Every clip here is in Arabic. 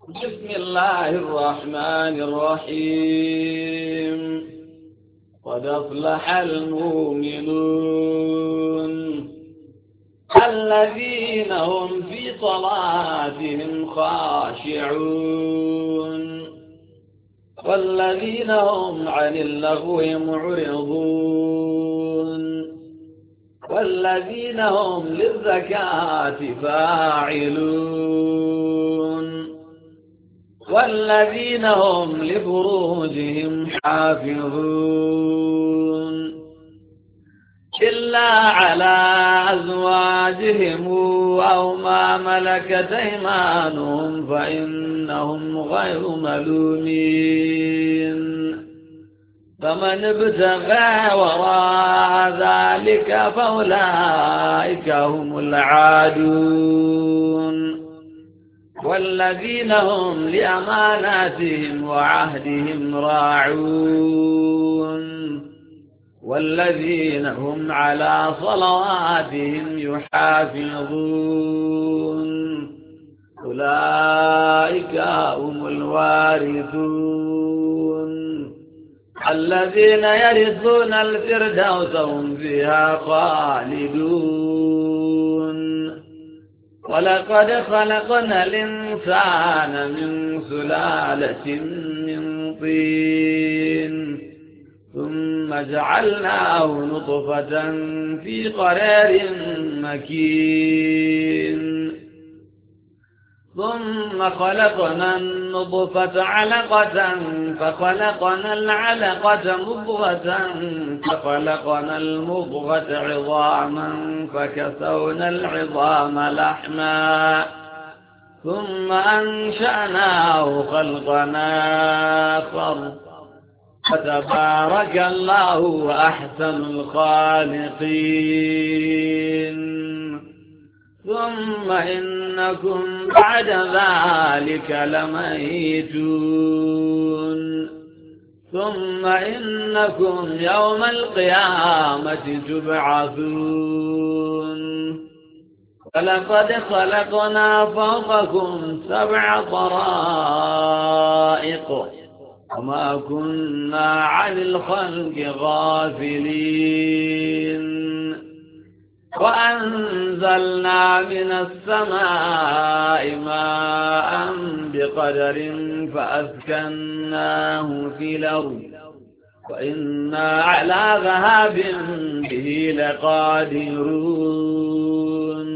بسم الله الرحمن الرحيم. قد أفلح المؤمنون الذين هم في صلاتهم خاشعون والذين هم عن اللغو معرضون والذين هم للزكاة فاعلون والذين هم لفروجهم حافظون إلا على أزواجهم أو ما ملكت أيمانهم فإنهم غير ملومين. فمن ابتغى وراء ذلك فأولئك هم العادون والذين هم لأماناتهم وعهدهم راعون والذين هم على صلواتهم يحافظون أولئك هم الوارثون الذين يرثون الفردوس هم فيها خالدون. ولقد خلقنا الإنسان من سلالة من طين ثم جعلناه نطفة في قرار مكين ثم خلقنا النطفة علقة فخلقنا العلقة مضغة فخلقنا المضغة عظاما فكسونا العظام لحما ثم أنشأناه خلقا آخر فتبارك الله أحسن الخالقين. ثم إنكم بعد ذلك لميتون ثم إنكم يوم القيامة تبعثون. ولقد خلقنا فوقكم 7 طرائق وما كنا عن الخلق غافلين وأنزلنا من السماء ماء بقدر فأسكناه في الأرض وإنا على ذهاب به لقادرون.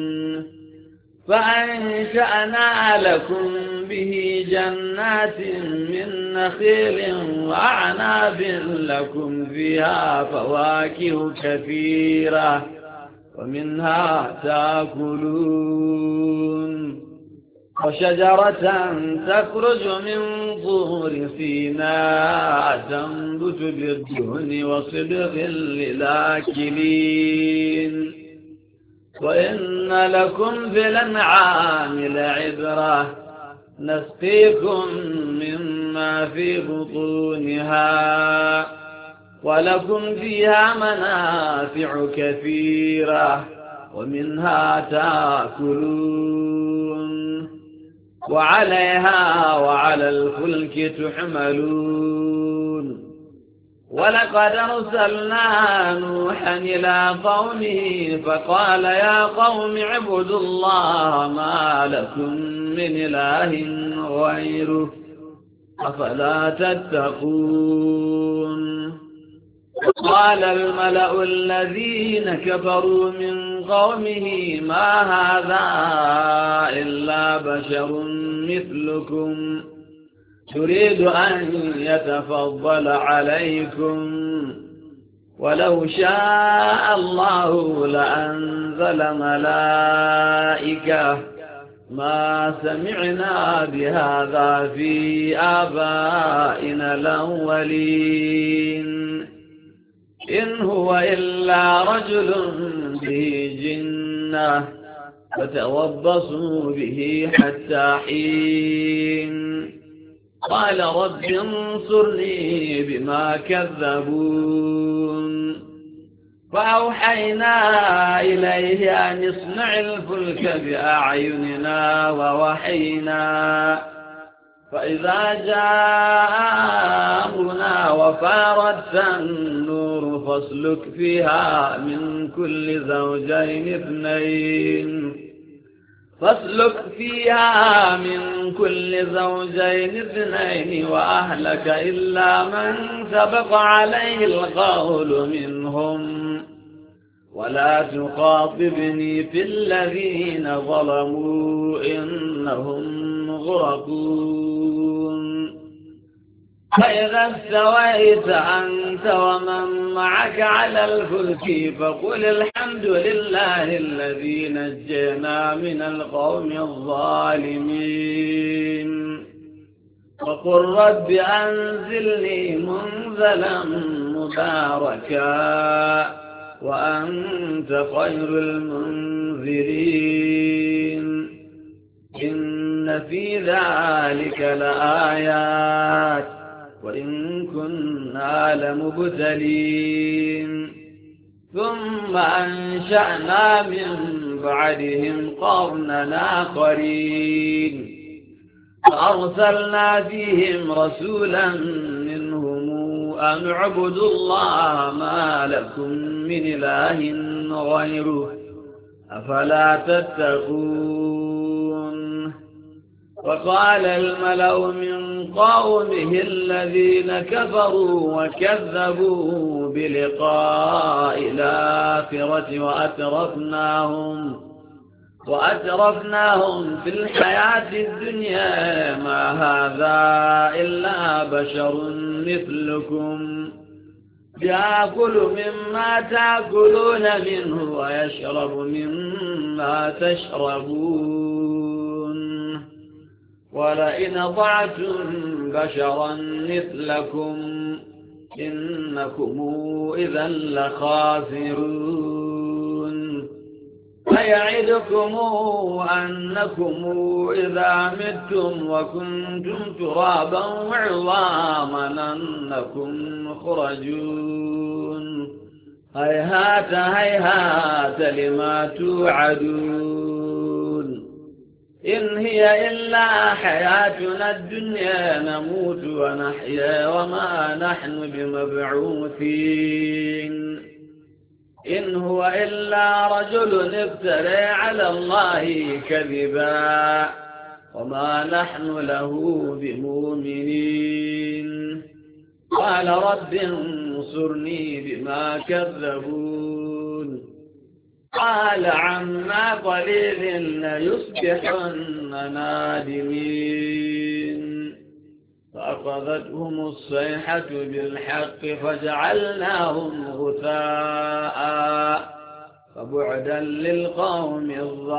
فأنشأنا لكم به جنات من نخيل وأعناب لكم فيها فواكه كثيرة ومنها تأكلون وشجرة تخرج من طور سيناء تنبت بالدهن وصبغ للآكلين. وإن لكم في الأنعام لعبرة نسقيكم مما في بطونها ولكم فيها منافع كثيرة ومنها تأكلون وعليها وعلى الفلك تحملون. ولقد أرسلنا نوحا إلى قومه فقال يا قوم اعبدوا الله ما لكم من إله غيره أفلا تتقون. قال الملأ الذين كفروا من قومه ما هذا إلا بشر مثلكم يريد أن يتفضل عليكم ولو شاء الله لأنزل ملائكة ما سمعنا بهذا في آبائنا الأولين إن هو إلا رجل به جنة فتربصوا به حتى حين. قال رب انصرني بما كذبون. فأوحينا إليه أن اصنع الفلك بأعيننا ووحينا فإذا جاء أمرنا وفارت النور فاسلك فيها من كل زوجين اثنين وأهلك إلا من سبق عليه القول منهم ولا تخاطبني في الذين ظلموا إنهم مغرقون فإذا استويت أنت ومن معك على الفلك فقل الحمد لله الذي نجينا من القوم الظالمين وقل رب أنزلني منزلا مباركا وأنت خير المنذرين إن في ذلك لآيات وإن كنا لمبتلين ثم أنشأنا من بعدهم قرنا آخرين فأرسلنا فيهم رسولا منهم أن اعبدوا الله ما لكم من إله غيره أفلا تتقون وقال الملأ من قومه الذين كفروا وكذبوا بلقاء الآخرة وأترفناهم في الحياة الدنيا ما هذا إلا بشر مثلكم يأكل مما تأكلون منه ويشرب مما تشربون ولئن أطعتم بشرا مثلكم إنكم إذا لخاسرون فيعدكم أنكم إذا متم وكنتم ترابا وعظاما أنكم مخرجون هيهات هيهات لما توعدون إن هي إلا حياتنا الدنيا نموت ونحيا وما نحن بمبعوثين إن هو إلا رجل افترى على الله كذبا وما نحن له بمؤمنين قال رب انصرني بما كذبون قال عما قليل ليصبحن نادمين فأخذتهم الصيحة بالحق فجعلناهم غثاء فبعدا للقوم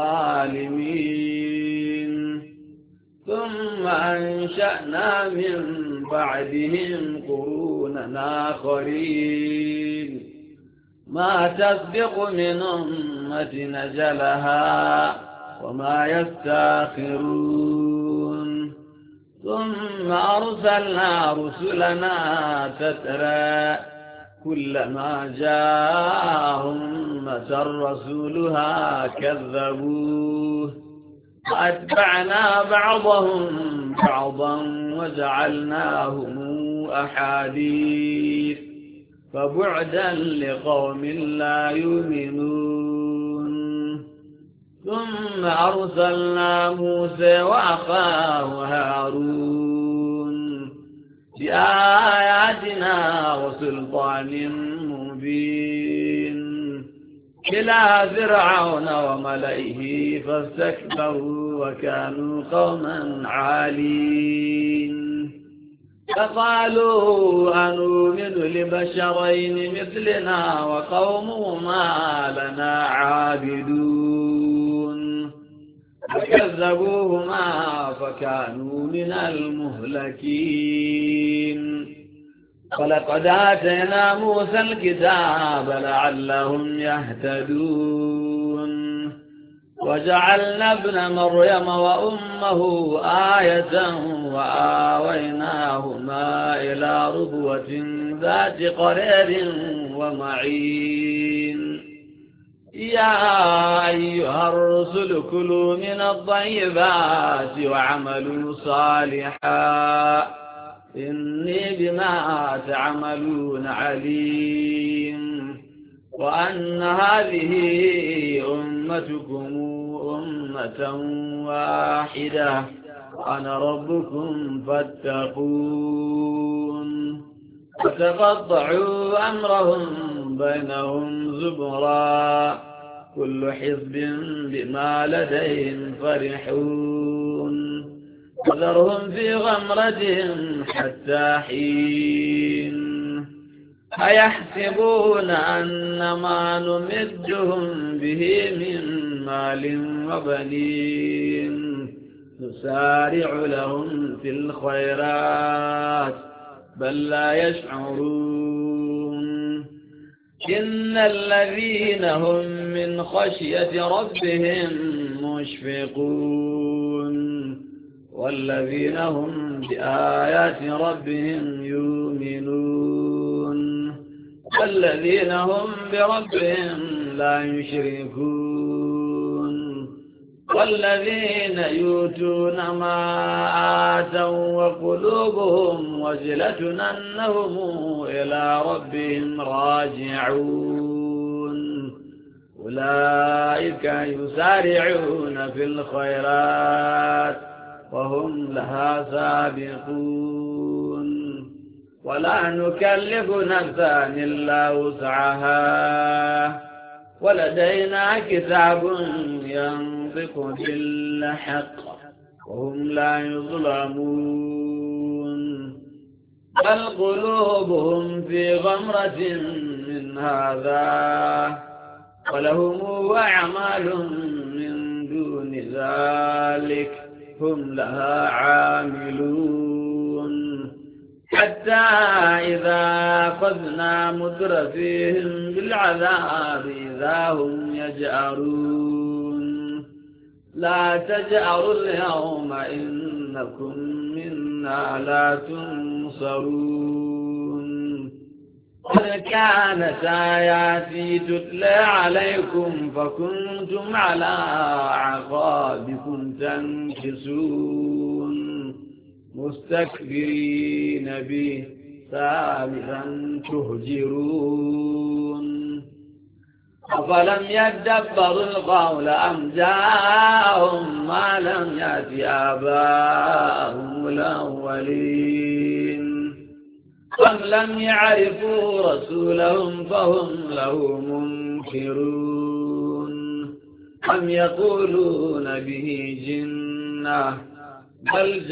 الظالمين ثم أنشأنا من بعدهم قرونا آخرين ما تسبق من أمة نجلها وما يستاخرون ثم أرسلنا رسلنا تترى كلما جاءهم أمة رسولها كذبوه فأتبعنا بعضهم بعضا وجعلناهم أحاديث فبعدا لقوم لا يؤمنون ثم أرسلنا موسى وأخاه هارون بآياتنا وسلطان مبين إلى فرعون وملئه فاستكبروا وكانوا قوما عالين فقالوا أنؤمن لبشرين مثلنا وقومهما لنا عابدون فكذبوهما فكانوا من المهلكين ولقد آتينا موسى الكتاب لعلهم يهتدون وجعلنا ابن مريم وأمه آية وآويناهما إلى ربوة ذات قرار ومعين يا أيها الرسل كلوا من الطيبات واعملوا صالحا إني بما تعملون عليم وأن هذه أمتكم أمة واحدة وأنا ربكم فاتقون وتقطعوا أمرهم بينهم زبرا كل حزب بما لديهم فرحون وذرهم في غمرتهم حتى حين أيحسبون أن ما نمدهم به من مال وبنين نسارع لهم في الخيرات بل لا يشعرون إن الذين هم من خشية ربهم مشفقون والذين هم بآيات ربهم يؤمنون والذين هم بربهم لا يشركون والذين يؤتون ما آتوا وقلوبهم وجلة أنهم إلى ربهم راجعون أولئك يسارعون في الخيرات وهم لها سابقون ولا نكلف نفسا إلا وسعها ولدينا كتاب ينطق بالحق وهم لا يظلمون بل قلوبهم في غمرة من هذا ولهم أعمال من دون ذلك هم لها عاملون حتى إذا أخذنا مترفيهم بالعذاب إذا هم يجأرون لا تجأروا اليوم إنكم منا لا تنصرون قد كانت آياتي تتلى عليكم فكنتم على أعقابكم تنكصون مستكبرين به سامرا تهجرون أفلم يدبروا القول أم جاءهم ما لم يأت آباءهم الأولين أم لم يعرفوا رسولهم فهم له منكرون أم يقولون به جنة بل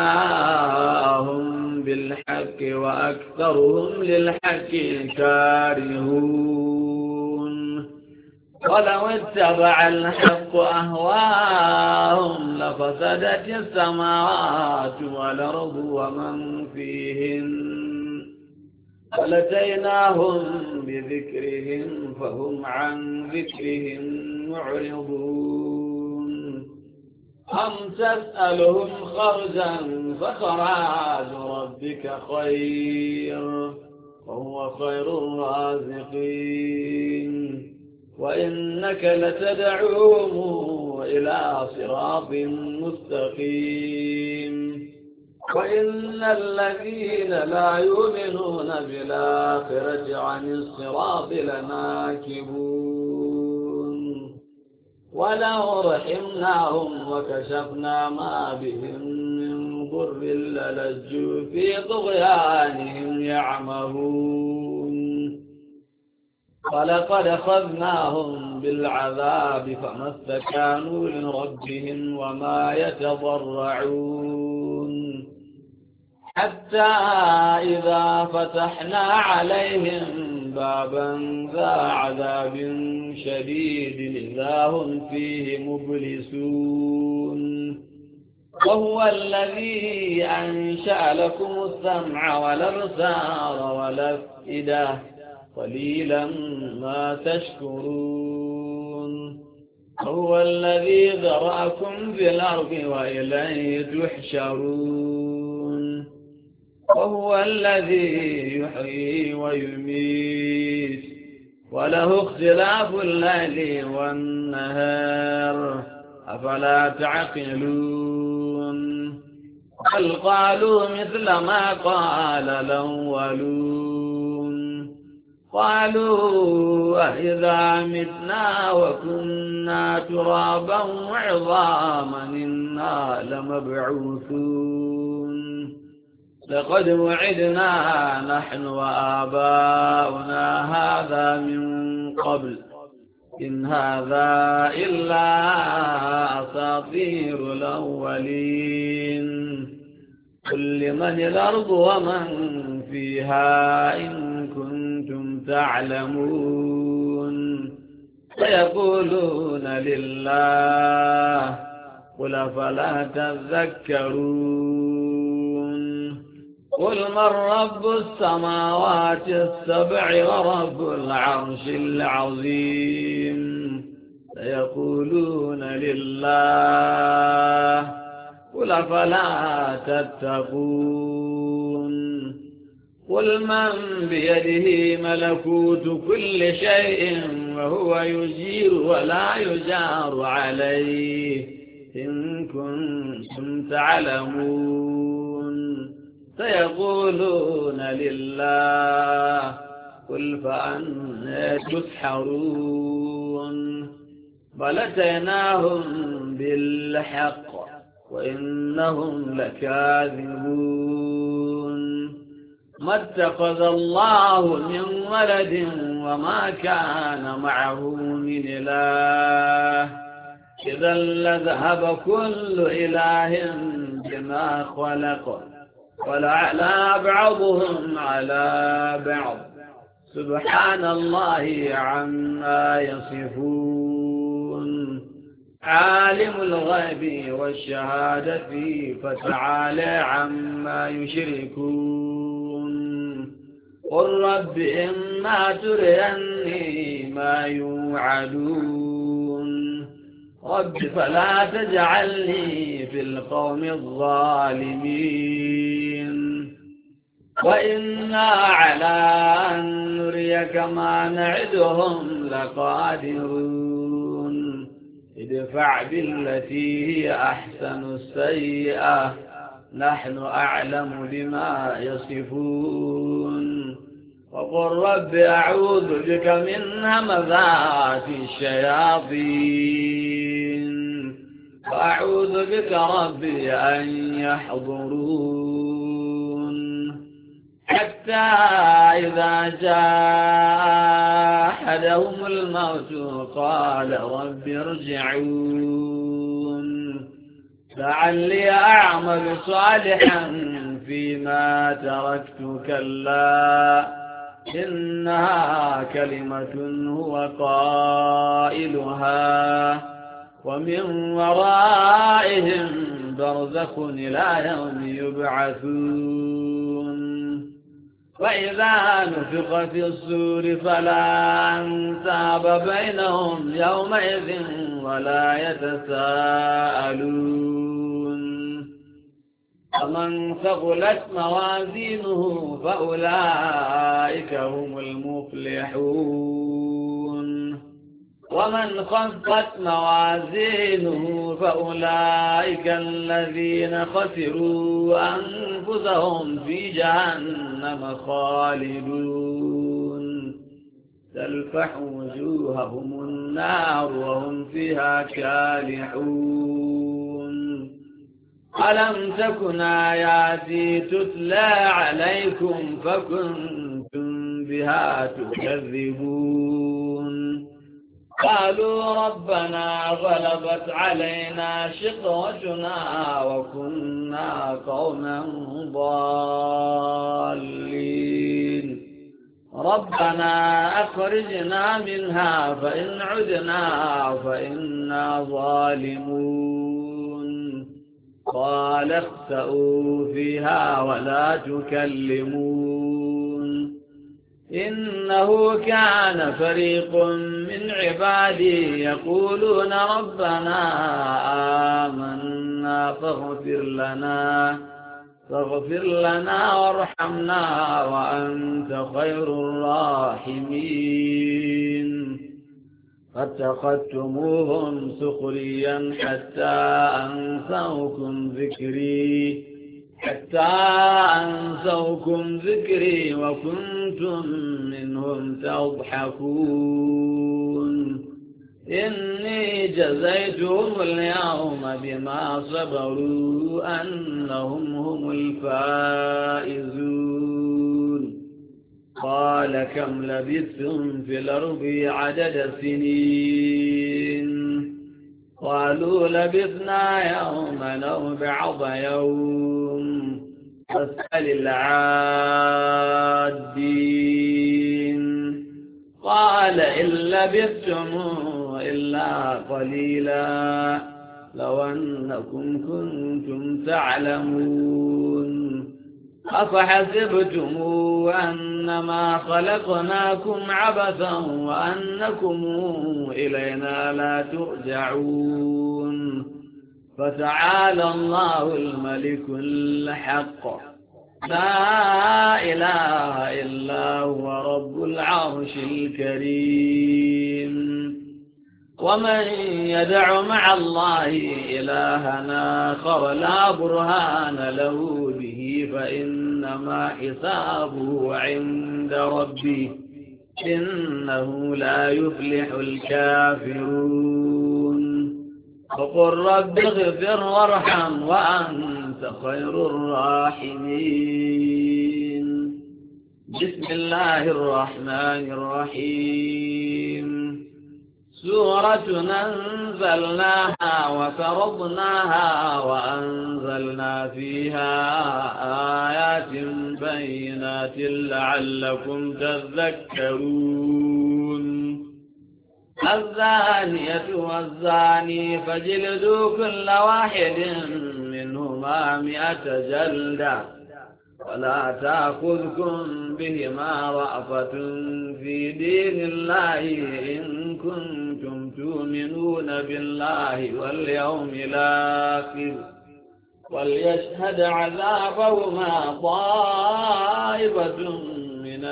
جاءهم بالحق وأكثرهم للحق كارهون ولو اتبع الحق أهواءهم لفسدت السماوات والأرض ومن فيهن ولتيناهم بذكرهم فهم عن ذكرهم معرضون أم تسألهم خرجا فخراج ربك خير وهو خير الرازقين وإنك لتدعوهم إلى صراط مستقيم وإن الذين لا يؤمنون بالآخرة عن الصراط لناكبون ولو رحمناهم وكشفنا ما بهم من ضر للجوا في طغيانهم يعمهون ولقد أخذناهم بالعذاب فما استكانوا لربهم وما يتضرعون حتى إذا فتحنا عليهم بابا ذا عذاب شديد إذا هم فيه مبلسون وهو الذي أنشأ لكم السمع والأبصار والأفئدة قليلا ما تشكرون هو الذي ذرأكم في الأرض وإليه تحشرون وهو الذي يحيي ويميت وله اختلاف الليل والنهار أفلا تعقلون بل قالوا مثل ما قال الأولون قالوا أإذا متنا وكنا ترابا وعظاما إنا لمبعوثون لقد وعدنا نحن وآباؤنا هذا من قبل إن هذا إلا أساطير الأولين قل لمن الأرض ومن فيها إن كنتم تعلمون سيقولون لله قل فلا تذكرون قل من رب السماوات السبع ورب العرش العظيم سيقولون لله قل فلا تتقون قل من بيده ملكوت كل شيء وهو يجير ولا يجار عليه إن كنتم تعلمون سيقولون لله قل فأنى تسحرون بل أتيناهم بالحق وإنهم لكاذبون ما اتخذ الله من ولد وما كان معه من إله إذا لذهب كل إله بما خلق ولعلى بعضهم على بعض سبحان الله عما يصفون عالم الغيب والشهادة فتعالى عما يشركون قل رب إما تريني ما يوعدون رب فلا تجعلني في القوم الظالمين وإنا على أن نريك ما نعدهم لقادرون ادفع بالتي هي أحسن السيئة نحن أعلم بما يصفون وقل رب أعوذ بك من همذات الشياطين وأعوذ بك ربي أن يحضرون حتى إذا جاء أحدهم الموت قال رب ارجعون لعلي أعمل صالحا فيما تركت كلا إنها كلمة هو قائلها ومن ورائهم برزخ إلى يوم يبعثون وإذا نفخ في الصور فلا أنساب بينهم يومئذ ولا يتساءلون فمن ثقلت موازينه فأولئك هم المفلحون ومن خفت موازينه فأولئك الذين خسروا أنفسهم في جهنم خالدون تلفح وجوههم النار وهم فيها كالحون ألم تكن آياتي تتلى عليكم فكنتم بها تكذبون قالوا ربنا غلبت علينا شقوتنا وكنا قوما ضالين ربنا أخرجنا منها فإن عدنا فإنا ظالمون قال اخسئوا فيها ولا تكلمون إنه كان فريق من عبادي يقولون ربنا آمنا فاغفر لنا فاغفر لنا وارحمنا وأنت خير الراحمين. فاتخذتموهم سخريا حتى أنسوكم ذكري وكنتم منهم تضحكون. إني جزيتهم اليوم بما صبروا أنهم هم الفائزون. قال كم لبثتم في الأرض عدد سنين؟ قالوا لبثنا يوما أو بعض يوم فاسأل العادين. قال إن لبثتم إلا قليلا لو أنكم كنتم تعلمون. أفحسبتم أنما خلقناكم عبثا وأنكم إلينا لا ترجعون. فتعالى الله الملك الحق لا إله إلا هو رب العرش الكريم. ومن يدع مع الله إلها آخر لا برهان له به فإنما حسابه عند ربه إنه لا يفلح الكافرون. وقل رب اغفر وارحم وأنت خير الراحمين. بسم الله الرحمن الرحيم. سورة أنزلناها وفرضناها وأنزلنا فيها آيات بينات لعلكم تذكرون. الزانية والزاني فاجلدوا كل واحد منهما 100 جلدة ولا تأخذكم بهما رأفة في دين الله إن كنتم تؤمنون بالله واليوم الآخر وليشهد عذابهما طائفة من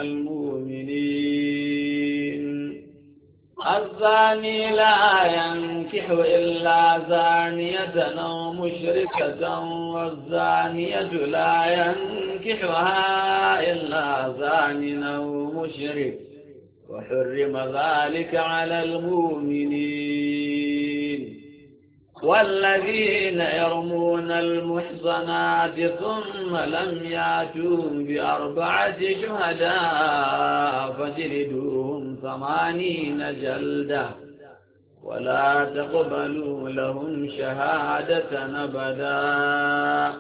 المؤمنين. الزاني لا ينكح إلا زانية أو مشركة والزانية لا ينكحها إلا زان أو مشرك وحرم ذلك على المؤمنين. والذين يرمون المحصنات ثم لم يأتوا ب4 شهداء فاجلدوهم 80 جلدة ولا تقبلوا لهم شهادة أبدا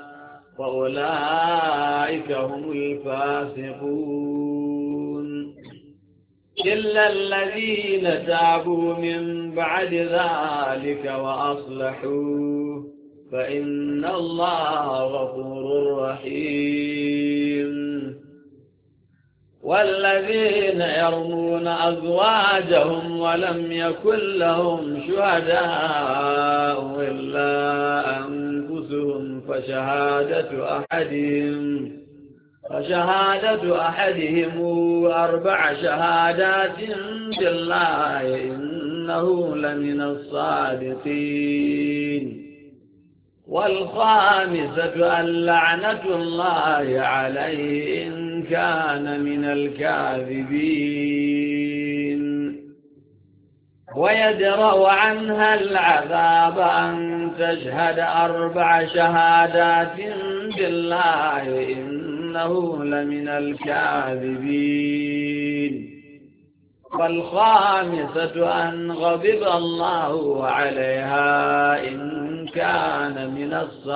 وأولئك هم الفاسقون. إلا الذين تابوا من بعد ذلك وأصلحوا فإن الله غفور رحيم. والذين يرمون أزواجهم ولم يكن لهم شهداء إلا أنفسهم فشهادة أحدهم 4 شهادات بالله إنه لمن الصادقين. والخامسة أن لعنة الله عليه إن كان من الكاذبين. ويدرأ عنها العذاب أن تشهد 4 شهادات بالله إنه لمن الكاذبين. والخامسة أن غضب الله عليها إن كان من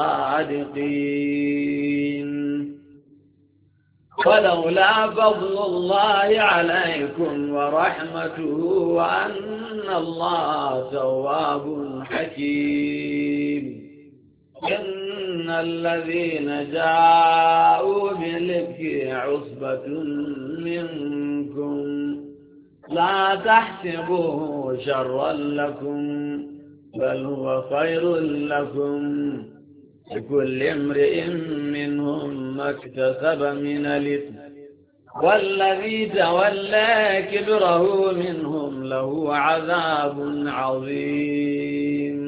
الصادقين. ولولا فضل الله عليكم ورحمته وأن الله تواب حكيم. إن الذين جاءوا بالإفك عصبة منكم لا تحسبوه شرا لكم بل هو خير لكم لكل امرئ منهم ما اكتسب من الإثم والذي تولى كبره منهم له عذاب عظيم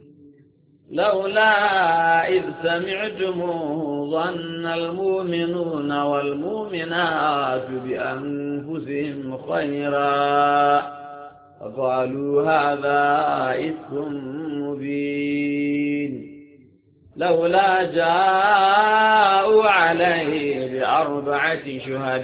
لولا إذ سمعتموه ظن المؤمنون والمؤمنات بأنفسهم خيرا فقالوا هذا إفك مبين لولا جاءوا عليه بأربعة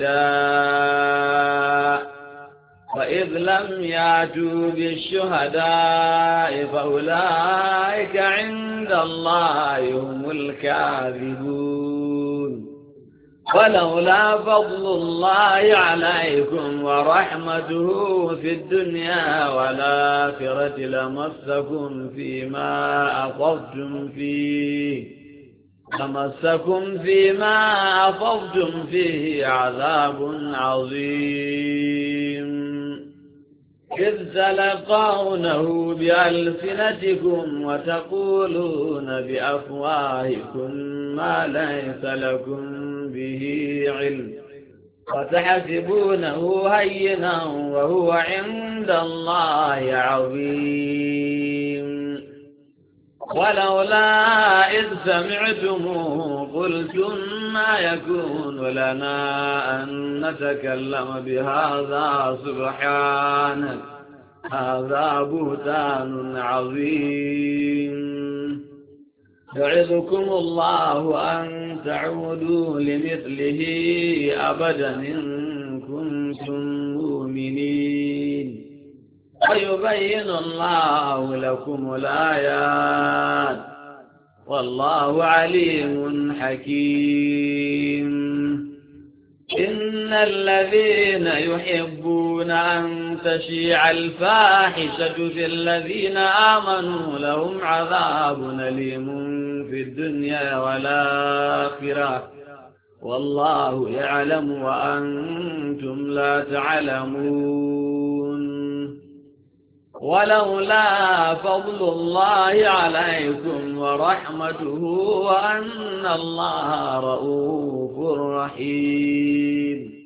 شهداء فإذ لم يأتوا بالشهداء فأولئك عند الله هم الكاذبون ولولا فضل الله عليكم ورحمته في الدنيا والآخرة لمسكم فيما أفضتم فيه عذاب عظيم إذ تلقونه بألسنتكم وتقولون بأفواهكم ما ليس لكم به علم وتحسبونه هينا وهو عند الله عظيم ولولا إذ سمعتموه قلتم ما يكون لنا أن نتكلم بهذا سبحانك هذا بهتان عظيم يعظكم الله أن تعودوا لمثله أبدا إن كنتم مؤمنين ويبين الله لكم الآيات والله عليم حكيم إن الذين يحبون أن تشيع الفاحشة في الذين آمنوا لهم عذاب أليم في الدنيا والآخرة والله يعلم وأنتم لا تعلمون ولولا فضل الله عليكم ورحمته وأن الله رؤوف رحيم